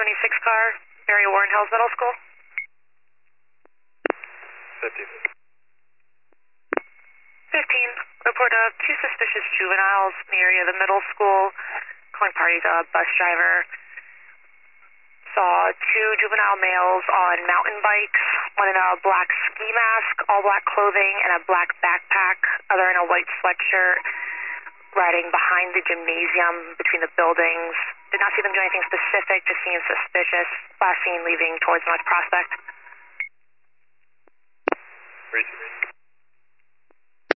26 car, area Warren Hills Middle School. 50. 15, report of two suspicious juveniles in the area of the middle school. Calling parties, a bus driver saw two juvenile males on mountain bikes, one in a black ski mask, all black clothing, and a black backpack, other in a white sweatshirt, riding behind the gymnasium between the buildings. Did not see them do anything specific, just seemed suspicious. Last seen leaving towards North Prospect. Reach.